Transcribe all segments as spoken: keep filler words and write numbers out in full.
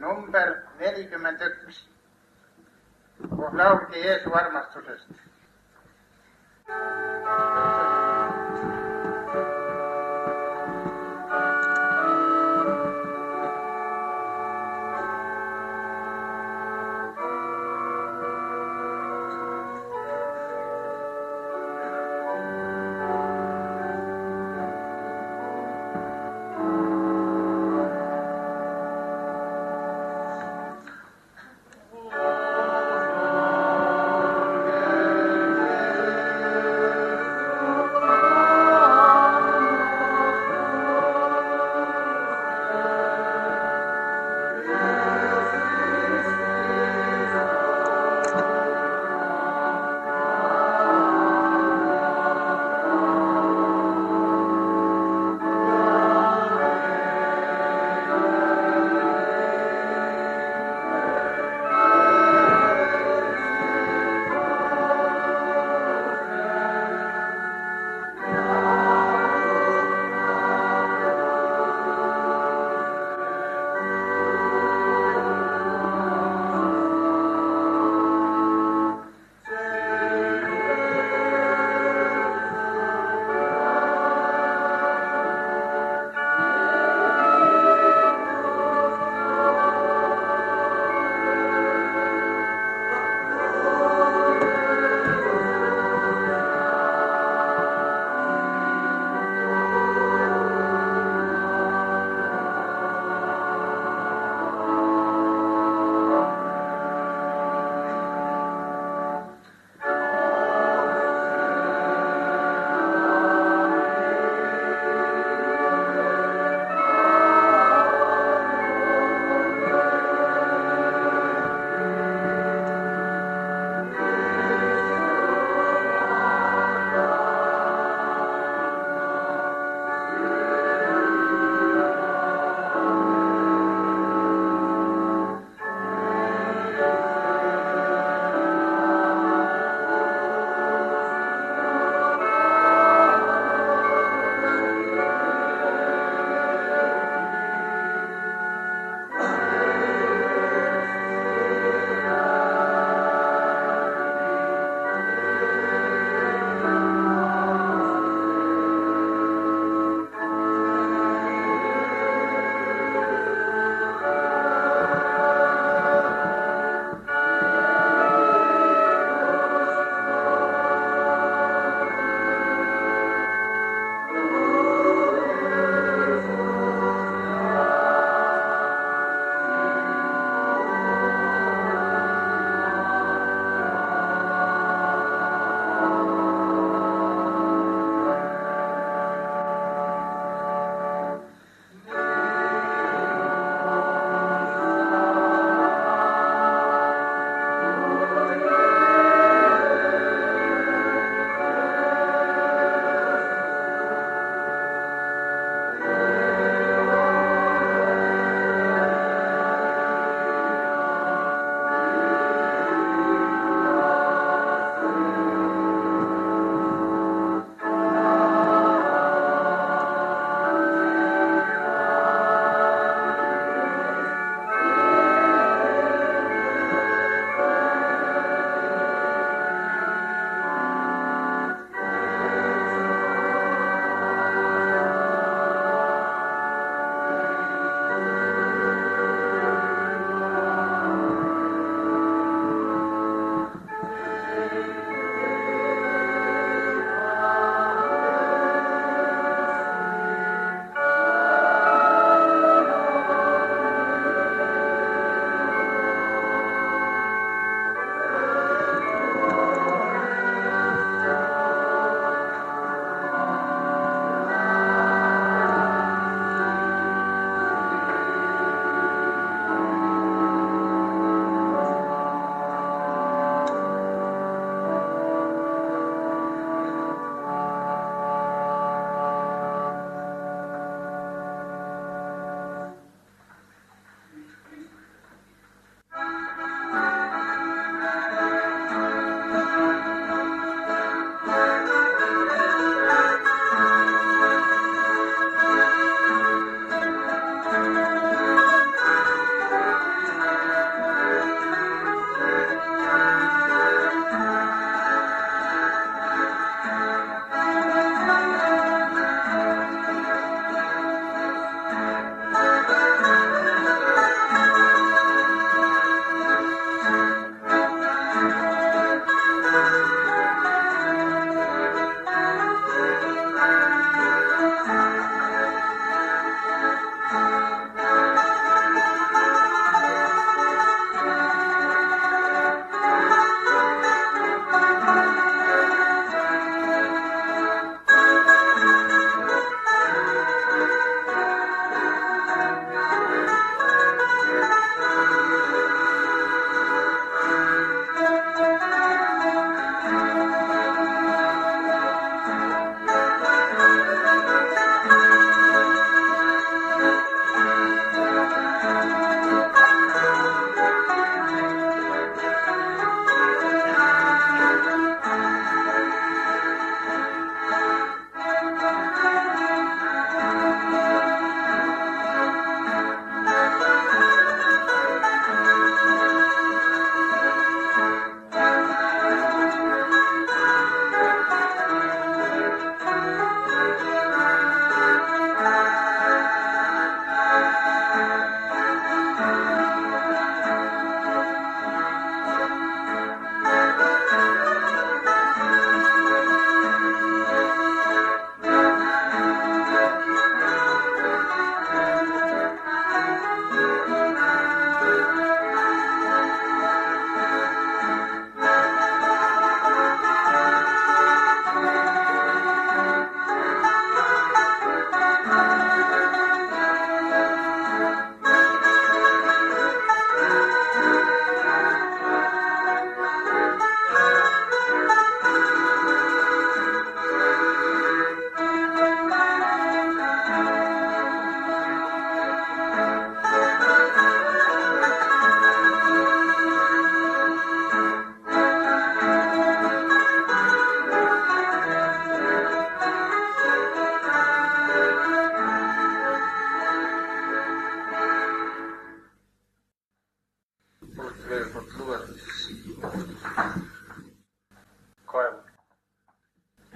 number nelikümmend üks koos lauldi Jeesu armastusest. Oh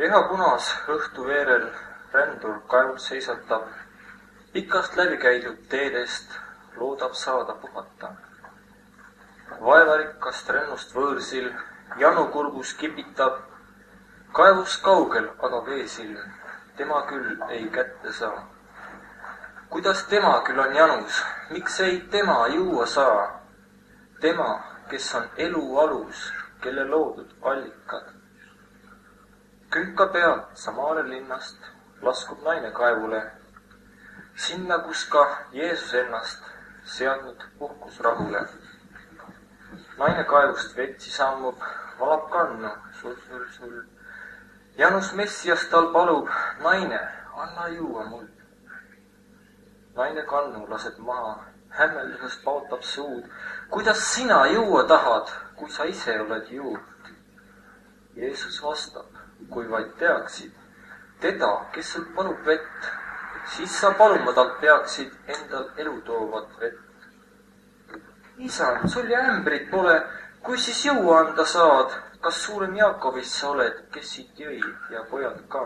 Lihapunas õhtuveerel rändur kaevul seisatab, pikast läbi käidud teedest loodab saada puhata. Vaevarikkast rennust võõrsil janu kurgus kipitab, kaevus kaugel aga veesilm, tema küll ei kätte saa. Kuidas tema küll on janus, miks ei tema juua saa? Tema, kes on elu alus, kelle loodud allikad. Künka pealt Samaare linnast laskub naine kaevule, sinna, kus ka Jeesus ennast seadnud puhkusrahule. Naine kaevust vetsi sammub, valab kannu, sul, sul, sul. Janus Messias tal palub, naine, anna juua mul. Naine kannu laseb maha, hämmeldusest pautab suud. Kuidas sina juua tahad, kui sa ise oled juud? Jeesus vastab, kui vaid teaksid, teda, kes sul palub vett, siis sa paluma talt peaksid endal elu toovat vett. Isand, sul ja ämbrit pole, kui siis juua anda saad, kas suurem Jaakobist sa oled, kes siit jõi ja pojad ka?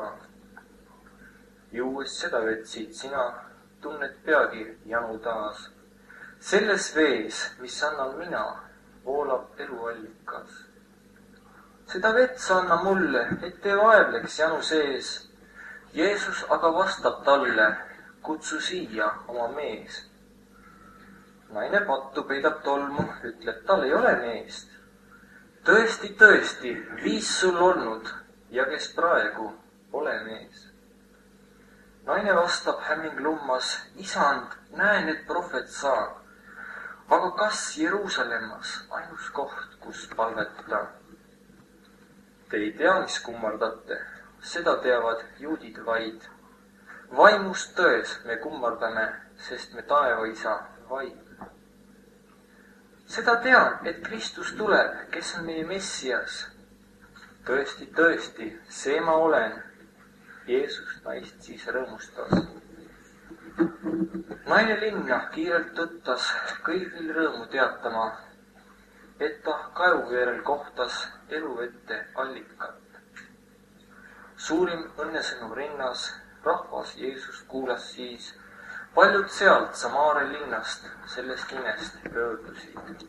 Juues seda vett siit sina tunned peagi janu taas. Selles vees, mis annan mina, voolab eluallikas. Seda vett sa anna mulle, et ei vaevleks janu sees. Jeesus aga vastab talle, kutsu siia oma mees. Naine pattu peidab tolmu, ütleb, tal ei ole meest. Tõesti, tõesti, viis sul olnud ja kes praegu pole mees. Naine vastab hämming lummas, isand, näen, et prohvet saab. Aga kas Jeruusalemmas ainus koht, kus palvetada? Te ei tea, mis kummardate, seda teavad juudid vaid. Vaimust tões me kummardame, sest me taevaisa vaid. Seda tean, et Kristus tuleb, kes on meie Messias. Tõesti, tõesti, see ma olen. Jeesus naist siis rõõmustas. Naine linna kiirelt tõttas kõigil rõõmu teatama, et ta kaevuveerel kohtas eluvette allikat. Suurim õnnesõnum rinnas, rahvas Jeesust kuulas siis, paljud sealt Samaare linnast sellest imest pöördusid.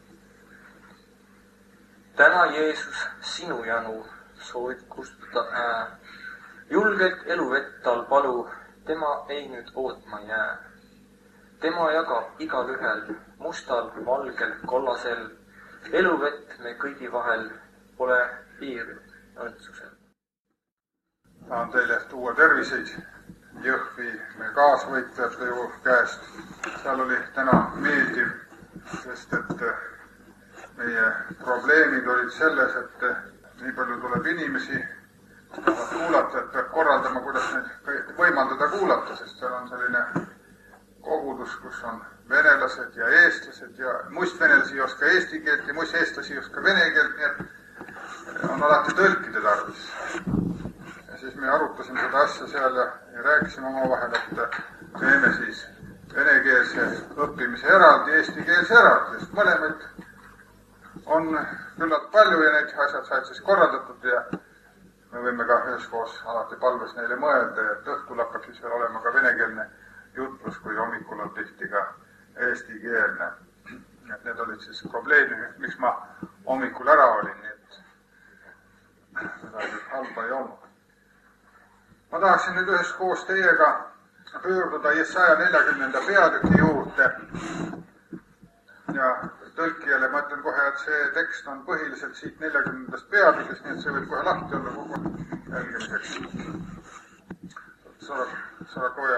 Täna Jeesus sinu janu soovib kustuda ää. Julgelt eluvett tal palu, tema ei nüüd ootma jää. Tema jagab igal ühel, mustal, valgel, kollasel. Eluvett me kõigi vahel pole piir õndsusel. Tahan teile tuua terviseid Jõhvi meie kaasvõitlejate ju käest. Seal oli täna meeldiv, sest et meie probleemid olid selles, et nii palju tuleb inimesi, kuulata, et peab korraldama, kuidas neid võimaldada kuulata, sest seal on selline kogudus, kus on venelased ja eestlased ja muist venelasi ei oska eesti keelt ja muist eestlasi ei oska vene keelt, nii et on alati tõlkide tarvis. Ja siis me arutasime seda asja seal ja, ja rääkisime omavahel, et teeme siis venekeelse õppimise eraldi, eestikeelse eraldi, sest mõlemad on küllalt palju ja need asjad said siis korraldatud ja me võime ka üheskoos alati palves neile mõelda, et õhtul hakkab siis veel olema ka venekeelne jutlus, kui hommikul on tihti ka eestikeelne. Et need olid siis probleemid, miks ma hommikul ära olin, nii et midagi halba ei olnud. Ma tahaksin nüüd üheskoos teiega pöörduda Jesaja neljakümnenda peatüki juurde ja tõlkijale ma ütlen kohe, et see tekst on põhiliselt siit neljakümnendast peatükist, nii et see võib kohe lahti olla kogu jälgimiseks. Сороковая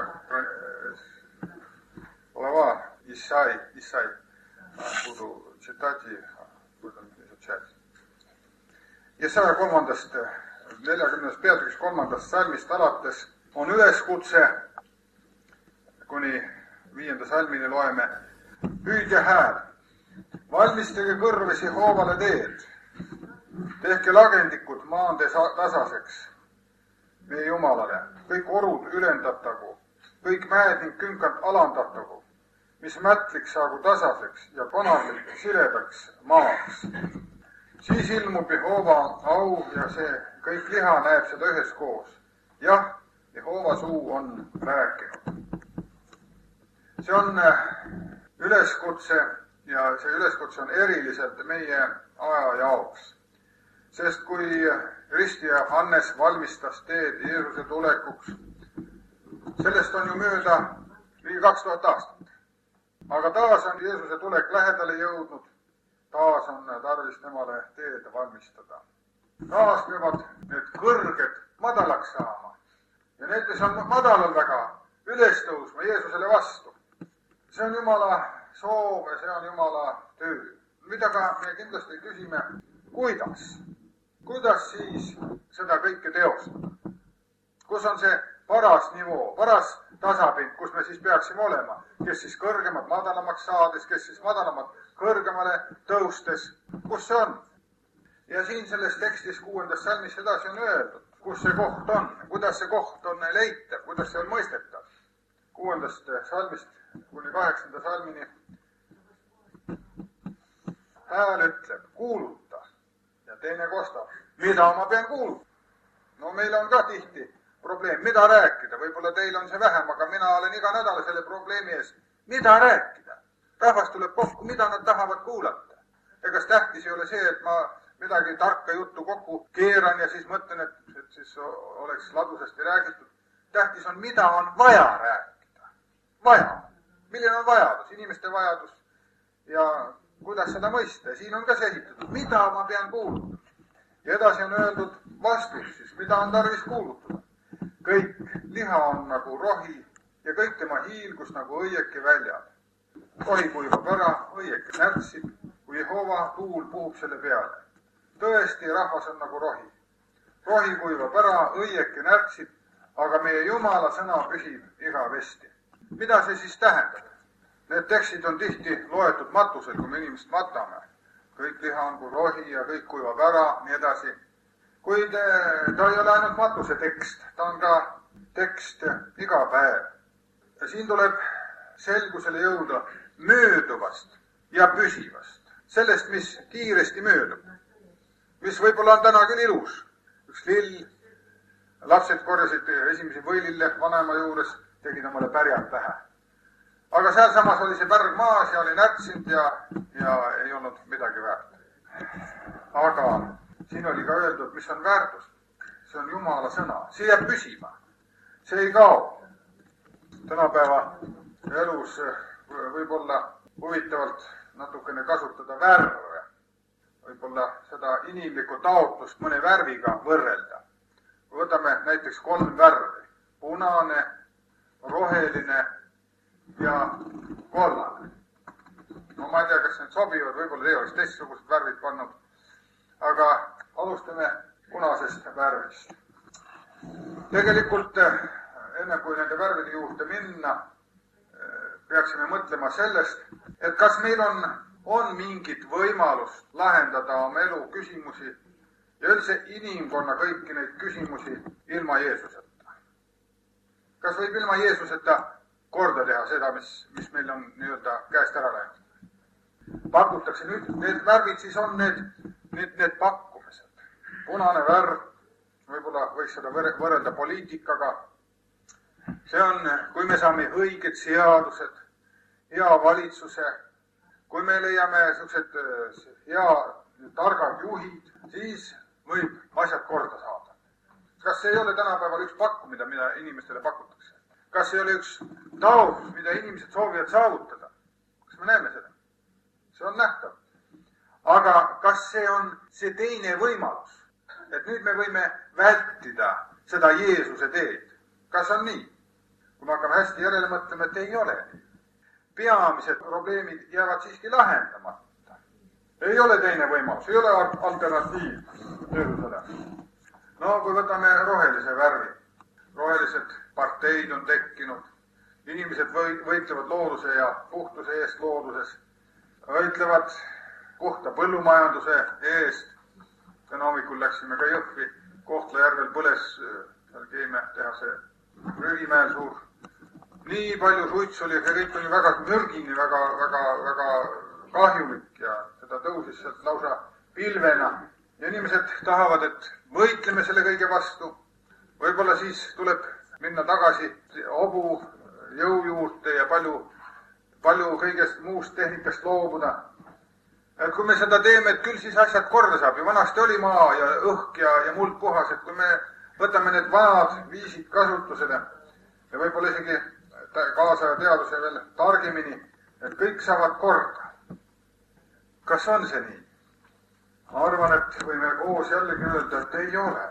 глава Исаи, Исаи. Буду читать и будем изучать. Jesaja kolmandast, neljakümnendast peatükist kolmandast salmist alates on üleskutse, kuni viienda salmini loeme. Hüüdja hääl, valmistage kõrvesi hoovale teed, tehke lagendikud maantee tasaseks meie Jumalale, kõik orud ülendatagu, kõik mäed ning künkad alandatagu, mis mätlik saagu tasaseks ja konarlik siledaks maaks. Siis ilmub Jehova au ja see kõik liha näeb seda üheskoos. jah, Jehova suu on rääkinud. See on üleskutse ja see üleskutse on eriliselt meie aja jaoks. Sest kui ristija Hannes valmistas teed Jeesuse tulekuks, sellest on ju mööda ligi kaks tuhat aastat. Aga taas on Jeesuse tulek lähedale jõudnud, taas on tarvis temale teed valmistada. Taas peavad need kõrged madalaks saama ja need, mis on madalal väga, üles tõusma Jeesusele vastu. See on Jumala soov ja see on Jumala töö. Mida ka me kindlasti küsime, kuidas? Kuidas siis seda kõike teostada? Kus on see paras nivoo, paras tasapind, kus me siis peaksime olema? Kes siis kõrgemad madalamaks saades, kes siis madalamad kõrgemale tõustes? Kus see on? Ja siin selles tekstis kuuendas salmis edasi on öeldud, kus see koht on, kuidas see koht on leitav, kuidas see on mõistetav. Kuuendast salmist kuni kaheksanda salmini hääl ütleb, kuuluta. Ja teine kostab, mida ma pean kuulutama? No meil on ka tihti probleem, mida rääkida. Võib-olla teil on see vähem, aga mina olen iga nädal selle probleemi ees. Mida rääkida? Rahvas tuleb kokku, mida nad tahavad kuulata. Egas tähtis ei ole see, et ma midagi tarka juttu kokku keeran ja siis mõtlen, et, et siis oleks ladusasti räägitud. Tähtis on, mida on vaja rääkida. Vaja. Milline on vajadus? Inimeste vajadus. Ja kuidas seda mõista? Siin on ka selgitatud, mida ma pean kuulutama. Ja edasi on öeldud vastus siis, mida on tarvis kuulutada. Kõik liha on nagu rohi ja kõik tema hiilgus nagu õieke väljad. Rohi kuivab ära, õieke närtsib, kui Jehova tuul puhub selle peale. Tõesti, rahvas on nagu rohi. Rohi kuivab ära, õieke närtsib, aga meie Jumala sõna püsib igavesti. Mida see siis tähendab? Need tekstid on tihti loetud matusel, kui me inimest matame. Kõik liha on kui rohi ja kõik kuivab ära, nii edasi. Kuid ta ei ole ainult matuse tekst, ta on ka tekst iga päev. Ja siin tuleb selgusele jõuda mööduvast ja püsivast. Sellest, mis kiiresti möödub. Mis võib-olla on täna küll ilus. Üks lill, lapsed korjasid esimesi võilille vanema juures, tegid omale pärjad pähe. Aga seal samas oli see pärg maas ja oli närtsinud ja, ja ei olnud midagi väärt. Aga siin oli ka öeldud, mis on väärtus. See on Jumala sõna. See jääb püsima. See ei kao. Tänapäeva elus võib-olla huvitavalt natukene kasutada värve. Võib-olla seda inimlikku taotlust mõne värviga võrrelda. Võtame näiteks kolm värvi. Punane, roheline ja kollane. No ma ei tea, kas need sobivad, võib-olla ei oleks teistsugused värvid pannud. Aga alustame punasest värvist. Tegelikult enne kui nende värvide juurde minna, peaksime mõtlema sellest, et kas meil on, on mingit võimalust lahendada oma elu küsimusi ja üldse inimkonna kõiki neid küsimusi ilma Jeesuseta. Kas võib ilma Jeesuseta korda teha seda, mis, mis meil on nii-öelda käest ära läinud? Pakutakse nüüd, need värvid siis on need, need, need pakkumised. Punane värv, võib-olla võiks seda võrrelda poliitikaga. See on, kui me saame õiged seadused, hea valitsuse, kui me leiame sellised hea targad juhid, siis võib asjad korda saada. Kas see ei ole tänapäeval üks pakkumine, mida inimestele pakutakse? Kas see ei ole üks taotlus, mida inimesed soovivad saavutada? Kas me näeme seda? See on nähtav. Aga kas see on see teine võimalus? Et nüüd me võime vältida seda Jeesuse teed. Kas on nii? Kui me hakkame hästi järele mõtlema, et ei ole. Peamised probleemid jäävad siiski lahendamata. Ei ole teine võimalus, ei ole alternatiiv Jeesusele. No kui võtame rohelise värvi. Rohelised parteid on tekkinud. Inimesed võitlevad looduse ja puhtuse eest looduses. Võitlevad puhta põllumajanduse eest. Täna hommikul läksime ka Jõhvi. Kohtla-Järvel põles seal keemiatehase Rühimäel suur. Nii palju suitsu oli, see kõik oli väga mürgini, väga, väga, väga kahjulik ja seda tõusis sealt lausa pilvena ja inimesed tahavad, et võitleme selle kõige vastu. Võib-olla siis tuleb minna tagasi hobu jõu juurde ja palju, palju kõigest muust tehnikast loobuda. Et kui me seda teeme, et küll siis asjad korda saab ja vanasti oli maa ja õhk ja, ja muld puhas, et kui me võtame need vanad viisid kasutusele ja võib-olla isegi kaasaja teaduse veel targemini, et kõik saavad korda. Kas on see nii? Ma arvan, et võime koos jällegi öelda, et ei ole.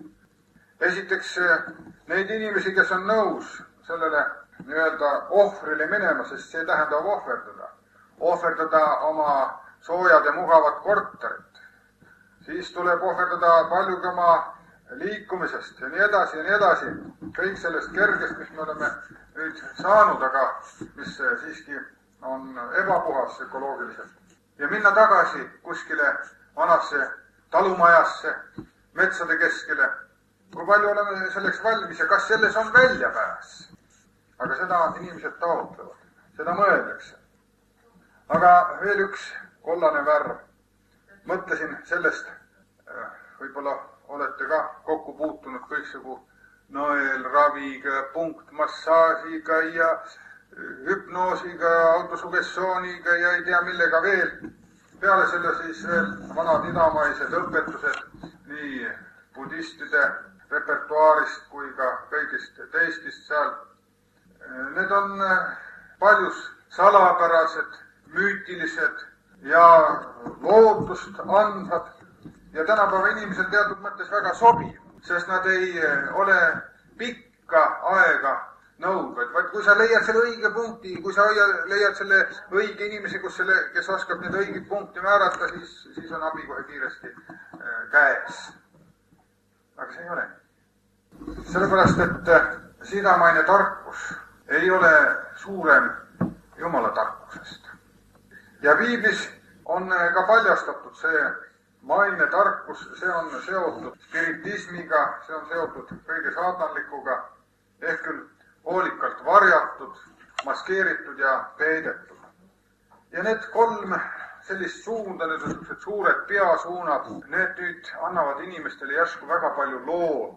Esiteks neid inimesi, kes on nõus sellele nii-öelda ohvrile minema, sest see tähendab ohverdada. Ohverdada oma soojad ja mugavad korterit. Siis tuleb ohverdada paljugi oma liikumisest ja nii edasi ja nii edasi. Kõik sellest kergest, mis me oleme nüüd saanud, aga mis siiski on ebapuhas ökoloogiliselt. Ja minna tagasi kuskile vanasse talumajasse, metsade keskele. Kui palju oleme selleks valmis ja kas selles on väljapääs? Aga seda inimesed taotlevad. Seda mõeldakse. Aga veel üks kollane värv. Mõtlesin sellest, võib-olla olete ka kokku puutunud kõiksugu nõelraviga, punktmassaažiga ja hüpnoosiga, autosugessiooniga ja ei tea millega veel. Peale selle siis veel vanad idamaised õpetused nii budistide repertuaarist kui ka kõigist teistist seal. Need on paljus salapärased, müütilised ja lootust andvad ja tänapäeva inimesed teatud mõttes väga sobiv, sest nad ei ole pikka aega nõudvad, vaid kui sa leiad selle õige punkti, kui sa leiad selle õige inimese, kus selle, kes oskab need õiged punkti määrata, siis, siis on abi kohe kiiresti käes. Aga see ei ole nii. Sellepärast, et sidamaine tarkus ei ole suurem Jumala tarkusest. Ja piiblis on ka paljastatud see maine tarkus, see on seotud spiritismiga, see on seotud kõige saatanlikuga, ehk küll hoolikalt varjatud, maskeeritud ja peidetud. Ja need kolm sellist suunda, need on suured peasuunad, need nüüd annavad inimestele järsku väga palju lootust.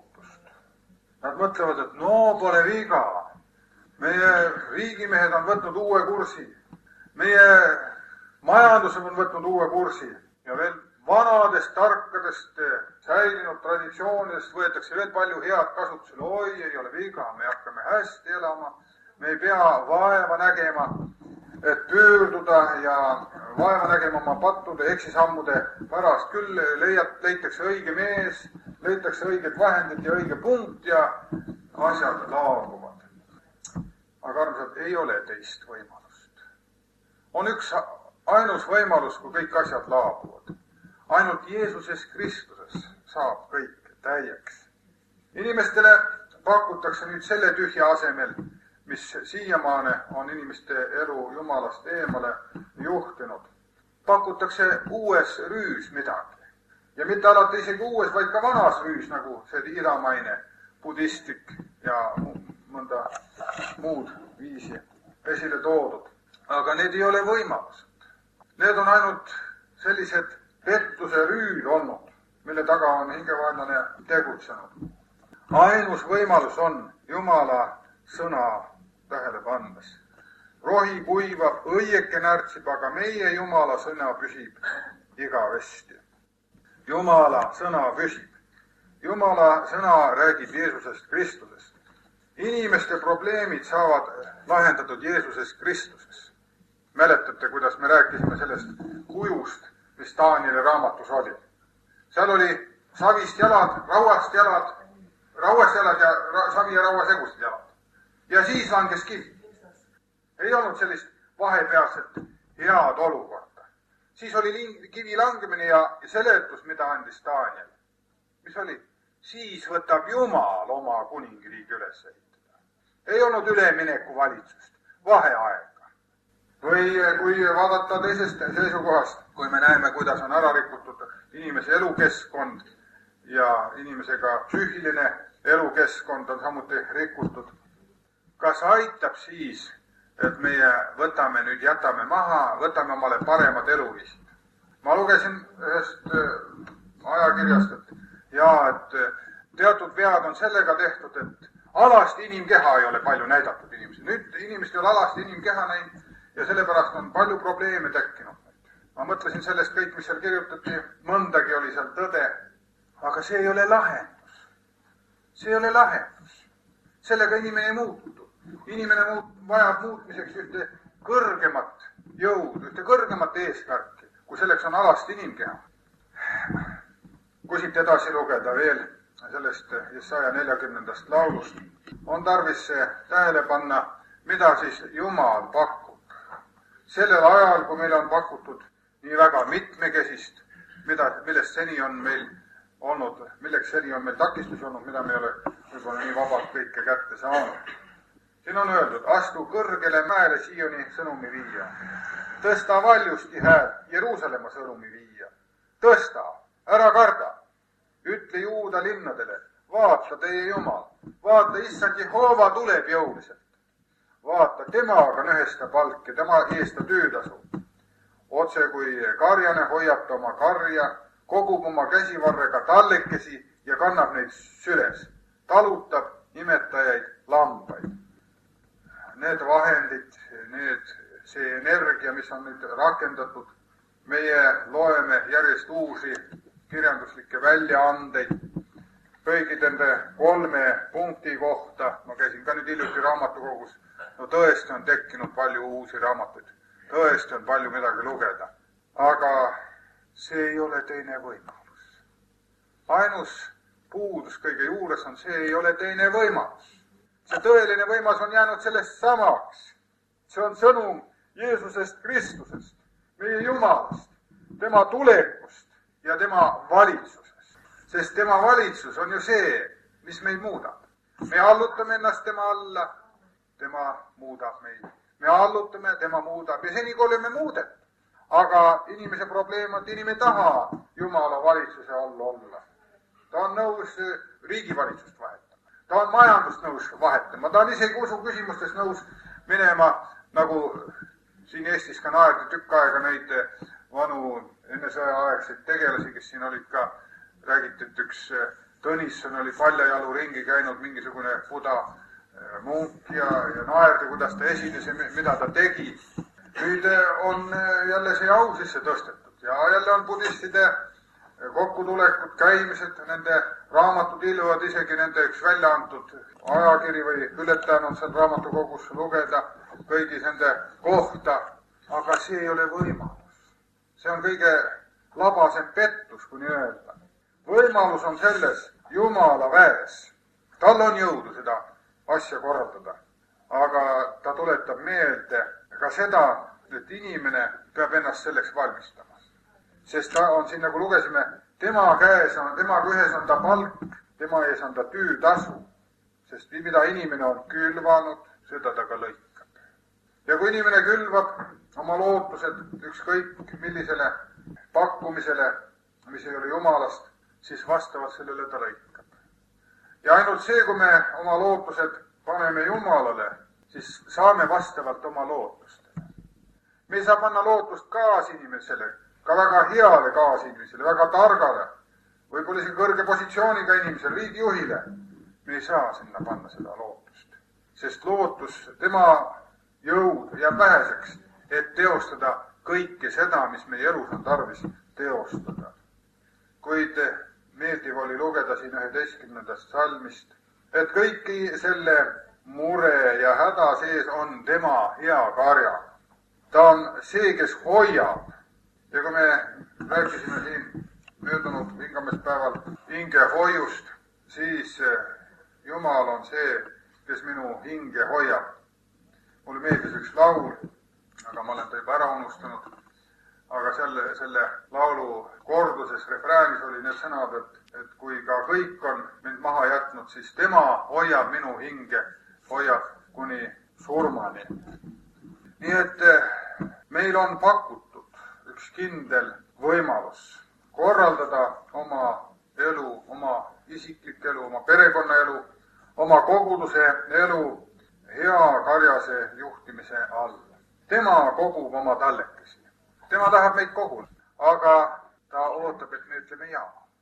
Nad mõtlevad, et no pole viga. Meie riigimehed on võtnud uue kursi. Meie majandused on võtnud uue kursi. Ja veel vanadest, tarkadest, säilinud traditsioonidest võetakse veel palju head kasutusele. Oi, ei ole viga, me hakkame hästi elama. Me ei pea vaeva nägema, et pöörduda ja vaeva nägema oma pattude, eksisammude pärast. Küll leiad, leitakse õige mees, leitakse õiged vahendid ja õige punkt ja asjad laabuvad. Aga armsad, ei ole teist võimalust. On üks ainus võimalus, kui kõik asjad laabuvad. Ainult Jeesuses Kristuses saab kõik täieks. Inimestele pakutakse nüüd selle tühja asemel, mis siiamaane on inimeste elu Jumalast eemale juhtinud. Pakutakse uues rüüs midagi. Ja mitte alati isegi uues, vaid ka vanas rüüs, nagu see idamaine, budistlik ja mõnda muud viisi esile toodud. Aga need ei ole võimalused. Need on ainult sellised pettuse rüüd olnud, mille taga on hingevaenlane tegutsenud. Ainus võimalus on Jumala sõna tähele pannes. Rohi kuivab, õieke närtsib, aga meie Jumala sõna püsib igavesti. Jumala sõna püsib. Jumala sõna räägib Jeesusest Kristusest. Inimeste probleemid saavad lahendatud Jeesuses Kristuses. Mäletate, kuidas me rääkisime sellest kujust, mis Taanieli raamatus oli. Seal oli savist jalad, rauast jalad, rauast jalad ja ra- savi ja raua segused jalad. Ja siis langes kivi. Ei olnud sellist vahepealset head olukorda. Siis oli kivi langemine ja seletus, mida andis Taaniel. Mis oli? Siis võtab Jumal oma kuningriigi üles ehitada. Ei olnud ülemineku valitsust, vaheaega. Või kui vaadata teisest seisukohast, kui me näeme, kuidas on ära rikutud inimese elukeskkond ja inimesega psüühiline elukeskkond on samuti rikutud. Kas aitab siis, et meie võtame nüüd, jätame maha, võtame omale paremad eluviisid? Ma lugesin ühest ajakirjast, et ja et teatud vead on sellega tehtud, et alasti inimkeha ei ole palju näidatud inimesi. Nüüd inimesed ei ole alasti inimkeha näinud ja sellepärast on palju probleeme tekkinud. Ma mõtlesin sellest kõik, mis seal kirjutati, mõndagi oli seal tõde, aga see ei ole lahendus. See ei ole lahendus. Sellega inimene ei muutu. Inimene muut, vajab muutmiseks ühte kõrgemat jõudu, ühte kõrgemat eesmärki, kui selleks on alasti inimkeha. Kui siit edasi lugeda veel sellest Jesaja neljakümnendast laulust, on tarvis tähele panna, mida siis Jumal pakub. Sellel ajal, kui meil on pakutud nii väga mitmekesist, mida, millest seni on meil olnud, milleks seni on meil takistusi olnud, mida me ei ole võib-olla nii vabalt kõike kätte saanud. Siin on öeldud, astu kõrgele mäele Sioni sõnumi viia. Tõsta valjusti hääl Jeruusalemma sõnumi viia. Tõsta, ära karda. Ütle Juuda linnadele, vaata teie Jumal. Vaata, issand Jehova tuleb jõuliselt. Vaata, temaga nühestab palk ja tema eest ta töötasu. Otse kui karjane hoiab ta oma karja, kogub oma käsivarrega tallekesi ja kannab neid süles. Talutab nimetajaid lambaid. Need vahendid, need, see energia, mis on nüüd rakendatud, meie loeme järjest uusi kirjanduslikke väljaandeid kõigi nende kolme punkti kohta. Ma käisin ka nüüd hiljuti raamatukogus. No tõesti on tekkinud palju uusi raamatuid. Tõesti on palju midagi lugeda. Aga see ei ole teine võimalus. Ainus puudus kõige juures on see, ei ole teine võimalus. See tõeline võimalus on jäänud sellest samaks. See on sõnum Jeesusest Kristusest, meie Jumalast, tema tulekust ja tema valitsusest. Sest tema valitsus on ju see, mis meid muudab. Me allutame ennast tema alla, tema muudab meid. Me allutame, tema muudab ja seni kui oleme muudet. Aga inimese probleem on, et inimene ei taha Jumala valitsuse all olla. Ta on nõus riigivalitsust vahetama. Ta on majandust nõus vahetama. Ta on isegi usu küsimustes nõus minema, nagu siin Eestis ka naerdi tükk aega neid vanu enne sõjaaegseid tegelasi, kes siin olid ka, räägiti, et üks Tõnisson oli paljajalu ringi käinud, mingisugune buda munk ja, ja naerdi, kuidas ta esines ja mida ta tegi. Nüüd on jälle see au sisse tõstetud ja jälle on budistide kokkutulekud, käimised, nende raamatud ilmuvad, isegi nende üks välja antud ajakiri või ületaja on seal raamatukogus lugeda kõigi nende kohta, aga see ei ole võimalus. See on kõige labasem pettus, kui nii öelda. Võimalus on selles Jumala väes. Tal on jõudu seda asja korraldada, aga ta tuletab meelde ka seda, et inimene peab ennast selleks valmistama. Sest ta on siin, nagu lugesime, tema käes on, temaga ühes on ta palk, tema ees on ta tüütasu. Sest mida inimene on külvanud, seda ta ka lõikab. Ja kui inimene külvab oma lootused ükskõik millisele pakkumisele, mis ei ole Jumalast, siis vastavalt sellele ta lõikab. Ja ainult see, kui me oma lootused paneme Jumalale, siis saame vastavalt oma lootustele. Me ei saa panna lootust kaasinimesele, ka väga heale kaasinimesele, väga targale, võib-olla isegi kõrge positsiooniga inimesele, riigijuhile. Me ei saa sinna panna seda lootust, sest lootus, tema jõud jääb väheseks, et teostada kõike seda, mis meie elus on tarvis teostada. Kuid meeldiv oli lugeda siin üheteistkümnendast salmist, et kõiki selle mure ja häda sees on tema hea karja. Ta on see, kes hoiab. Ja kui me rääkisime siin möödunud hingamespäeval hingehoiust, siis Jumal on see, kes minu hinge hoiab. Mulle meeldis üks laul, aga ma olen ta juba ära unustanud. Aga selle, selle laulu korduses refräänis oli need sõnad, et, et kui ka kõik on mind maha jätnud, siis tema hoiab minu hinge, hoiab kuni surmani. Nii et meil on pakutud üks kindel võimalus korraldada oma elu, oma isiklik elu, oma perekonnaelu, oma koguduse elu hea karjase juhtimise all. Tema kogub oma tallekesi. Tema tahab meid koguda, aga ta ootab, et me ütleme jaa.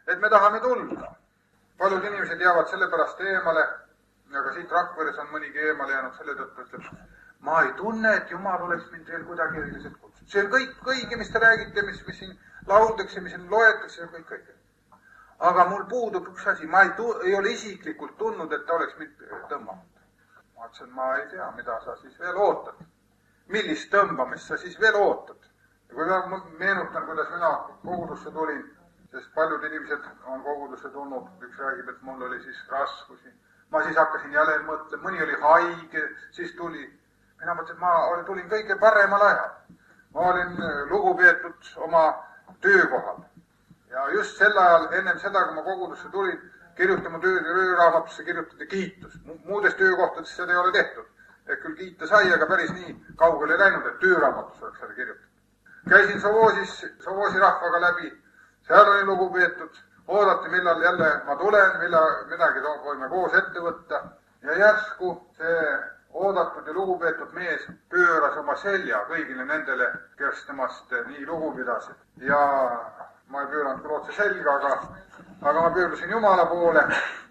et me tahame tulla. paljud inimesed jäävad sellepärast eemale, aga siit Rakveres on mõnigi eemale jäänud selle tõttu, ütleb, ma ei tunne, et Jumal oleks mind veel kuidagi eriliselt kutsunud. See on kõik õige, mis te räägite, mis, mis siin lauldakse, mis siin loetakse, kõik, kõik. Aga mul puudub üks asi, ma ei, tu- ei ole isiklikult tundnud, et ta oleks mind tõmmanud. Ma ütlesin, ma ei tea, mida sa siis veel ootad. Millist tõmbamist sa siis veel ootad? Ja kui ma meenutan, kuidas mina kogudusse tulin, sest paljud inimesed on kogudusse tulnud, üks räägib, et mul oli siis raskusi. Ma siis hakkasin jälle mõtlema, mõni oli haige, siis tuli. Mina mõtlesin, et ma tulin kõige paremal ajal. Ma olin lugupeetud oma töökohal. Ja just sel ajal, ennem seda, kui ma kogudusse tulin, kirjutama tööraamatusse kirjutati kiitus. Muudes töökohtades seda ei ole tehtud. Et küll kiita sai, aga päris nii kaugele ei läinud, et tööraamatus oleks seda kirjutatud. Käisin Sovoosis, Sovoosi rahvaga läbi, seal oli lugupeetud, oodati, millal jälle ma tulen, millal midagi võime koos ette võtta. Ja järsku see oodatud ja lugupeetud mees pööras oma selja kõigile nendele, kes temast nii lugu pidasid. Ja ma ei pööranud küll otse selga, aga, aga ma pöördusin Jumala poole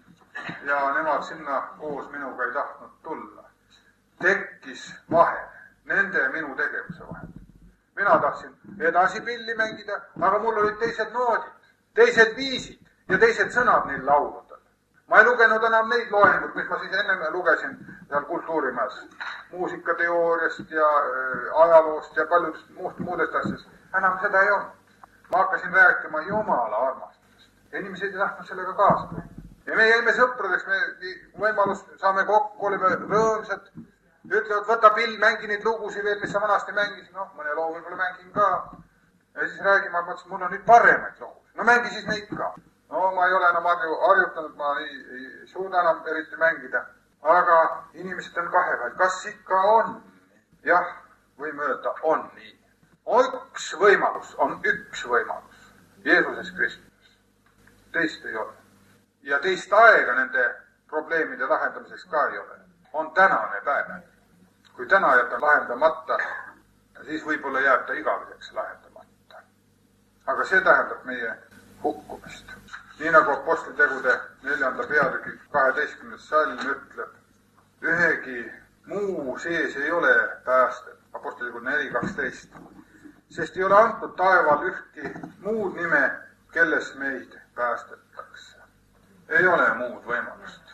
ja nemad sinna koos minuga ei tahtnud tulla. Tekkis vahe nende ja minu tegevuse vahel. Mina tahtsin edasi pilli mängida, aga mul olid teised noodid, teised viisid ja teised sõnad neil lauludel. Ma ei lugenud enam neid loengut, mis ma siis enne lugesin seal kultuurimäes. Muusikateooriast ja äh, ajaloost ja paljudest muust muudest asjast. Enam seda ei olnud. Ma hakkasin rääkima Jumala armastusest. Inimesed ei tahtnud sellega kaasa. Ja me jäime sõpradeks, me võimalus saame kokku, olime rõõmsad. Ütlevad, võta pill, mängi neid lugusid veel, mis sa vanasti mängisid. Noh, mõne loo võib-olla mängin ka. Ja siis räägime, ma mõtlesin, mul on nüüd paremaid lugusid. No mängi siis neid ka. No ma ei ole enam harjutanud, ma ei, ei suuda enam eriti mängida. Aga inimesed on kahevad. Kas ikka on? Jah, võime öelda, on nii. Üks võimalus on üks võimalus. Jeesuses Kristuses. Teist ei ole. Ja teist aega nende probleemide lahendamiseks ka ei ole. On tänane päev. Kui täna jääb ta lahendamata, siis võib-olla jääb ta igaveseks lahendamata. Aga see tähendab meie hukkumist. Nii nagu Apostlitegude neljanda peatüki kaheteistkümnes salm ütleb, ühegi muu sees ei ole päästet. Apostlitegude neli kaksteist. Sest ei ole antud taeval ühtki muud nime, kelles meid päästetakse. Ei ole muud võimalust.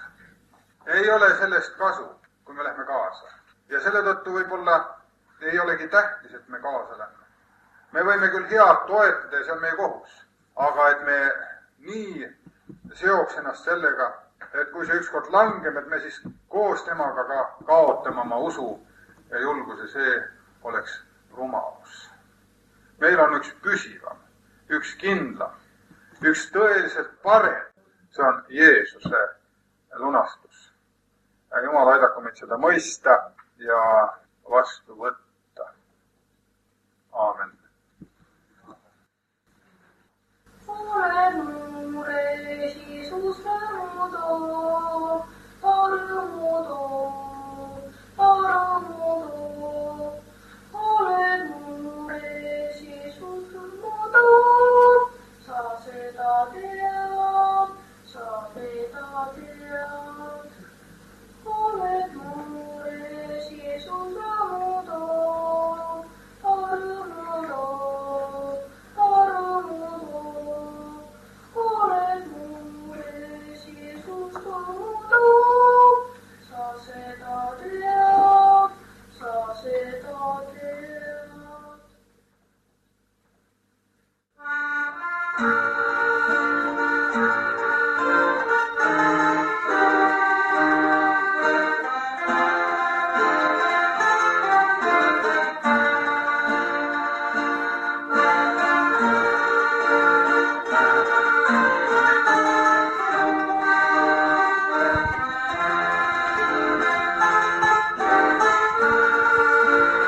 Ei ole sellest kasu, kui me lähme kaasa. Ja selle tõttu võib-olla ei olegi tähtis, et me kaasa lähme. Me võime küll head toetada ja see on meie kohus. Aga et me nii seoks ennast sellega, et kui see ükskord langeb, et me siis koos temaga ka kaotame oma usu ja julguse, see oleks rumalus. Meil on üks püsivam, üks kindlam, üks tõeliselt parem. See on Jeesuse lunastus. Ja Jumal aidaku meid seda mõista ja vastu võtta. Aamen. Ole mures, Iisus rõõmudo, armudo, armudo. Ole mures, Iisus rõõmudo, sa seda tead, sa seda tead. Ole mures, Iisus rõõmudo, armudo, armudo. Ole mures, Iisus rõõmudo, sa seda tead, sa seda tead.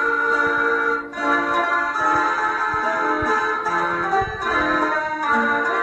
Thank you.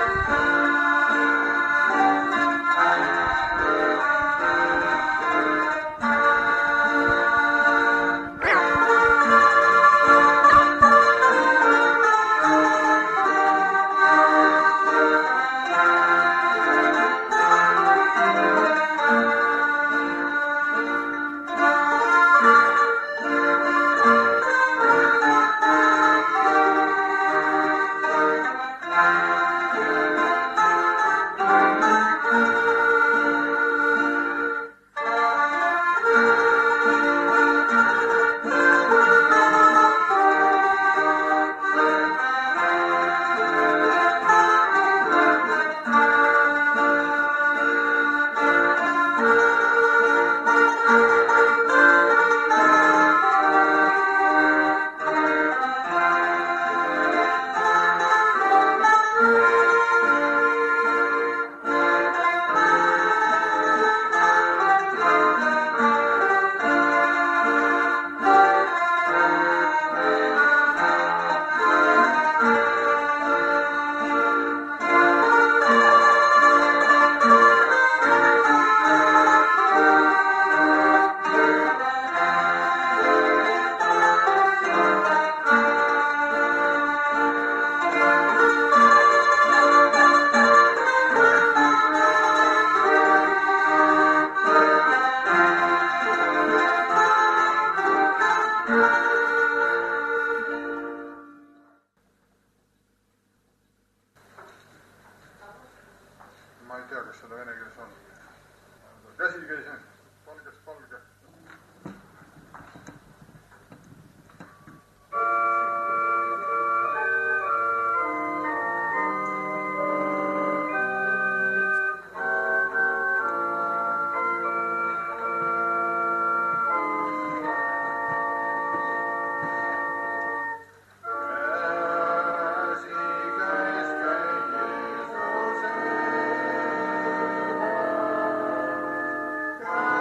ei tea, kas seda vene keeles on. Käsi käis valgest valge. Thank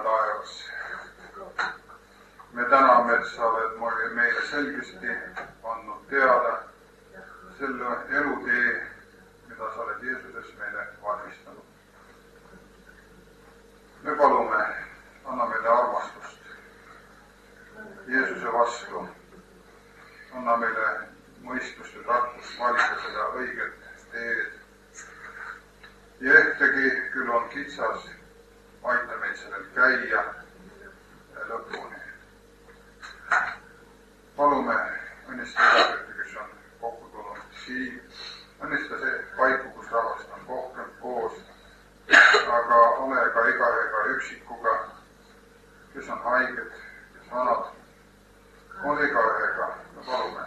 taevas. Me täname, et sa oled meile selgesti andnud teada selle elutee, mida sa oled Jeesuses meile valmistanud. Me palume, anna meile armastust Jeesuse vastu, anna meile mõistust ja tarkust valida seda õiget teed. Ja ehtegi küll on kitsas, aita meid sellel käia lõpuni. Palume õnnista seda, kes on kokku tulnud siin, õnnista see paiku, kus rahvast on kohtunud koos, aga ole ka igaühega üksikuga, kes on haiged, kes vanad, ole igaühega, me palume,